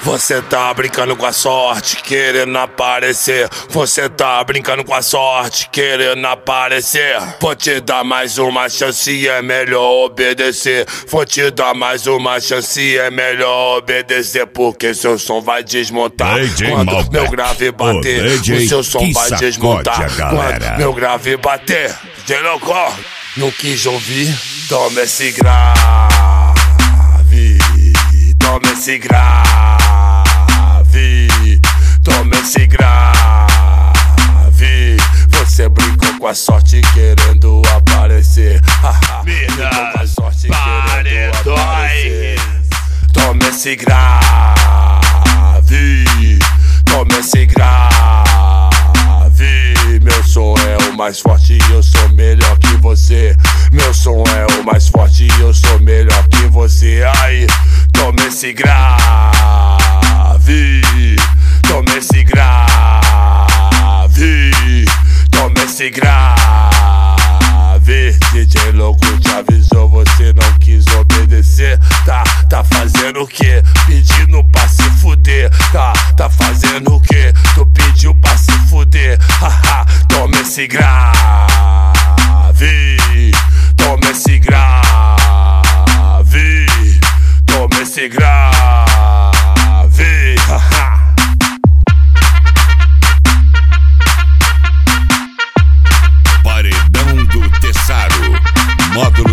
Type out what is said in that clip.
Você tá brincando com a sorte, querendo aparecer. Você tá brincando com a sorte, querendo aparecer. Vou te dar mais uma chance, é melhor obedecer. Vou te dar mais uma chance, é melhor obedecer. Porque seu som vai desmontar quando meu grave bater. O seu som vai desmontar quando meu grave bater. DJ Louco, não quis ouvir? Toma esse grave, toma esse grave, toma esse grave. Você brincou com a sorte querendo aparecer. Brincou com a sorte querendo aparecer. Toma esse grave, toma esse grave. Meu som é o mais forte e eu sou melhor que você. Meu som é o mais forte e eu sou melhor que você. Aí, toma esse grave, toma esse grave, toma esse grave. DJ Louco te avisou, você não quis obedecer. Tá fazendo o quê? Pedindo pra se fuder. Tá fazendo o quê? Tu pediu pra se fuder. Haha, toma esse grave, toma esse grave, toma esse grave. Haha. Paredão do Tessaro, módulo